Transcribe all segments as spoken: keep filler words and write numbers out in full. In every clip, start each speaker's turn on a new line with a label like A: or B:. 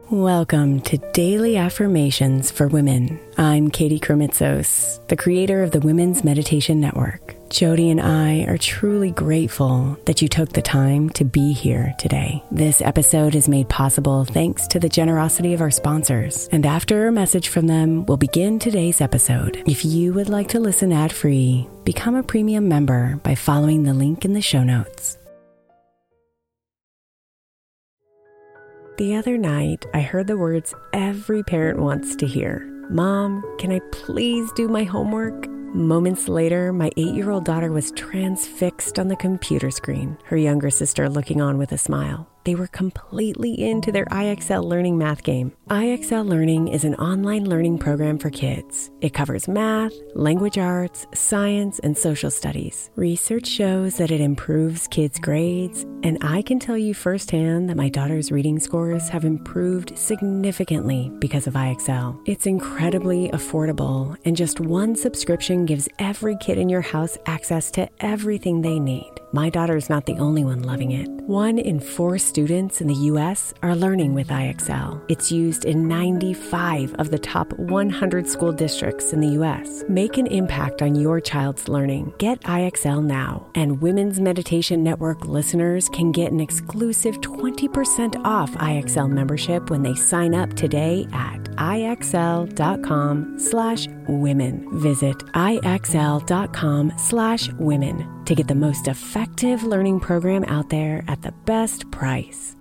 A: Welcome to Daily Affirmations for Women. I'm Katie Kremitzos, the creator of the Women's Meditation Network. Jody and I are truly grateful that you took the time to be here today. This episode is made possible thanks to the generosity of our sponsors. And after a message from them, we'll begin today's episode. If you would like to listen ad-free, become a premium member by following the link in the show notes. The other night, I heard the words every parent wants to hear. Mom, can I please do my homework? Moments later, my eight-year-old daughter was transfixed on the computer screen, her younger sister looking on with a smile. They were completely into their I X L Learning math game. I X L Learning is an online learning program for kids. It covers math, language arts, science, and social studies. Research shows that it improves kids' grades, and I can tell you firsthand that my daughter's reading scores have improved significantly because of I X L. It's incredibly affordable, and just one subscription gives every kid in your house access to everything they need. My daughter's not the only one loving it. One in four students in the U S are learning with I X L. It's used in ninety-five of the top one hundred school districts in the U S. Make an impact on your child's learning. Get I X L now. And Women's Meditation Network listeners can get an exclusive twenty percent off I X L membership when they sign up today at IXL.com slash women. Visit IXL.com slash women to get the most effective learning program out there at the best price.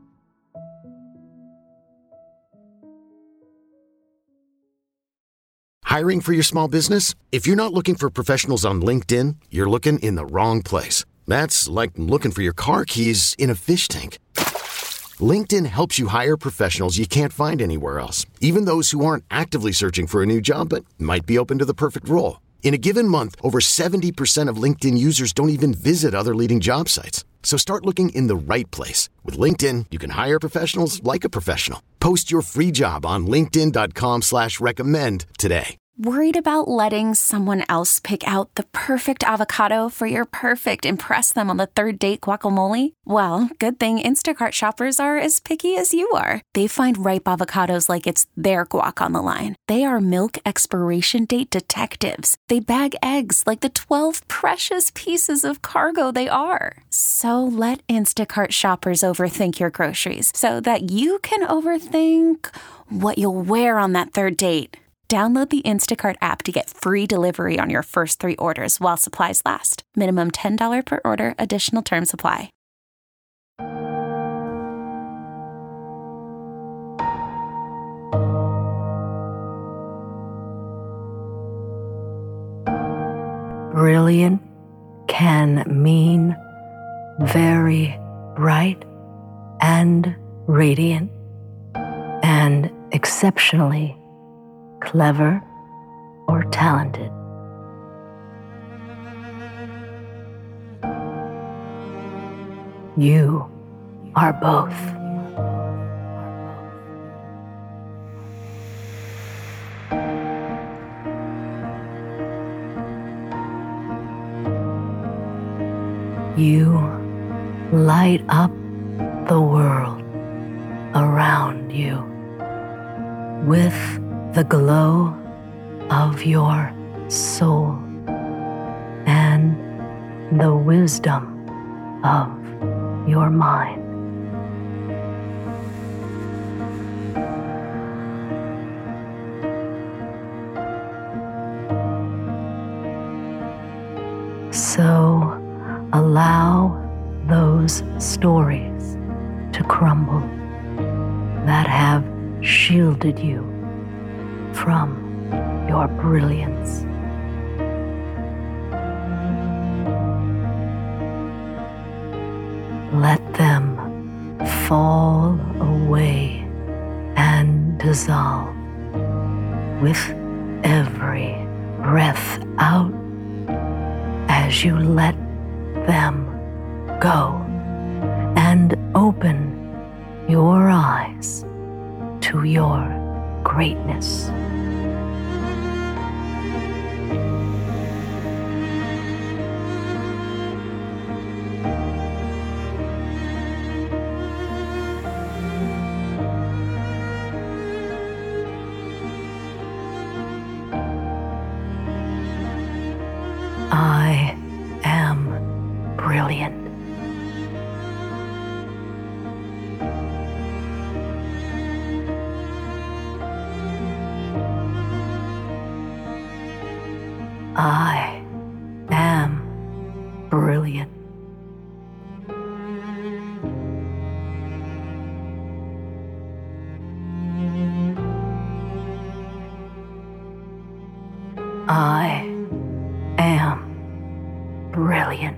B: Hiring for your small business? If you're not looking for professionals on LinkedIn, you're looking in the wrong place. That's like looking for your car keys in a fish tank. LinkedIn helps you hire professionals you can't find anywhere else, even those who aren't actively searching for a new job but might be open to the perfect role. In a given month, over seventy percent of LinkedIn users don't even visit other leading job sites. So start looking in the right place. With LinkedIn, you can hire professionals like a professional. Post your free job on linkedin.com slash recommend today.
C: Worried about letting someone else pick out the perfect avocado for your perfect impress them on the third date guacamole? Well, good thing Instacart shoppers are as picky as you are. They find ripe avocados like it's their guac on the line. They are milk expiration date detectives. They bag eggs like the twelve precious pieces of cargo they are. So let Instacart shoppers overthink your groceries so that you can overthink what you'll wear on that third date. Download the Instacart app to get free delivery on your first three orders while supplies last. Minimum ten dollars per order. Additional terms apply.
D: Brilliant can mean very bright and radiant and exceptionally clever or talented. You are both. You light up the world around you with the glow of your soul and the wisdom of your mind. So allow those stories to crumble that have shielded you from your brilliance. Let them fall away and dissolve with every breath out as you let them go and open your eyes to your greatness. I am brilliant. I am brilliant.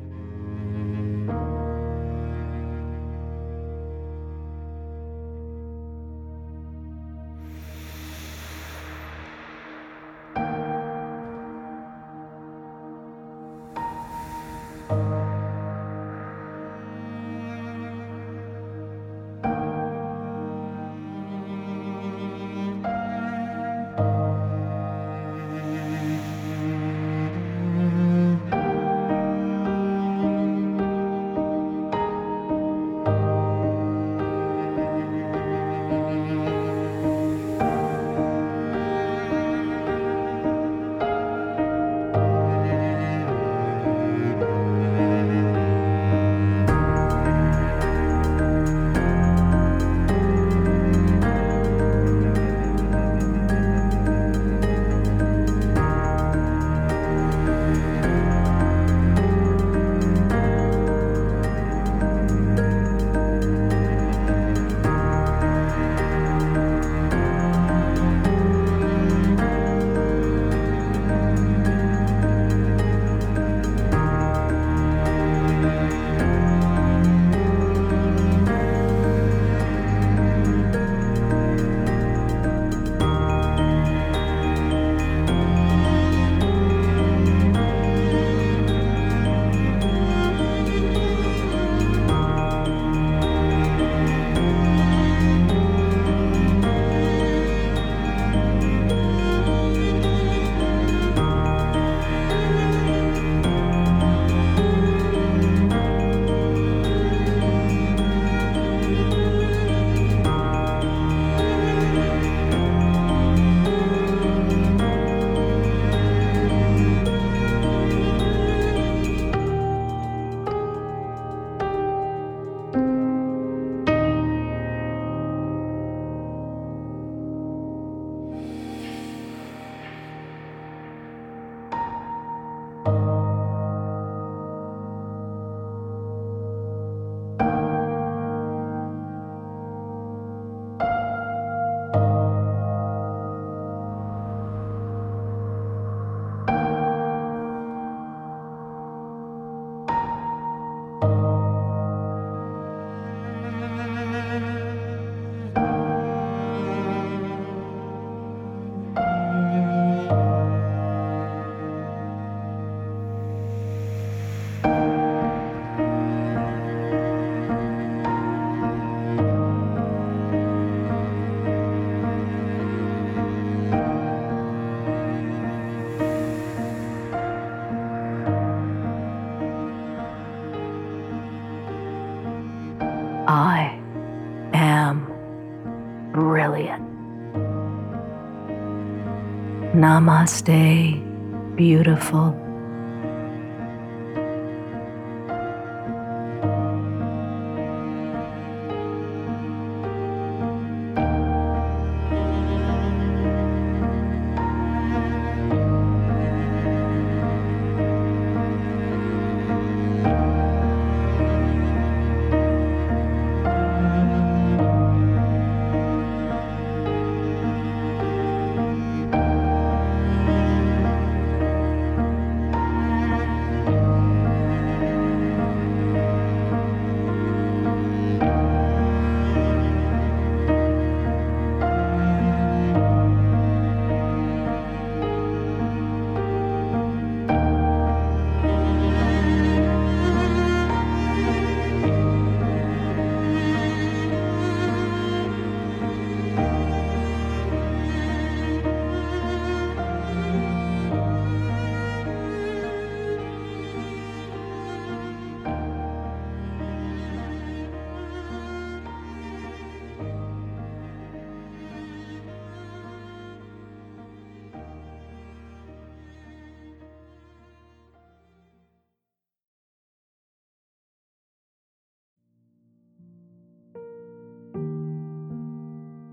D: I am brilliant. Namaste, beautiful.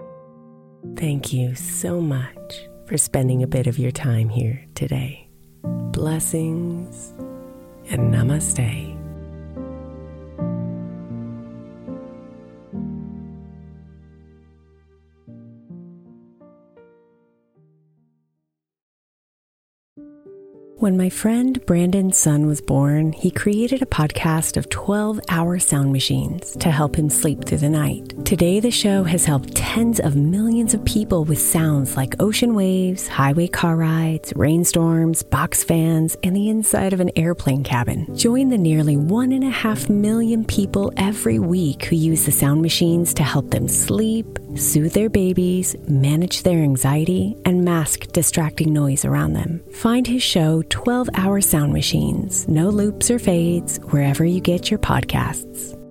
A: Thank you so much for spending a bit of your time here today. blessings, and namaste. When my friend Brandon's son was born, he created a podcast of twelve-hour sound machines to help him sleep through the night. Today, the show has helped tens of millions of people with sounds like ocean waves, highway car rides, rainstorms, box fans, and the inside of an airplane cabin. Join the nearly one and a half million people every week who use the sound machines to help them sleep, soothe their babies, manage their anxiety, and mask distracting noise around them. Find his show, twelve-hour Sound Machines, no loops or fades, wherever you get your podcasts.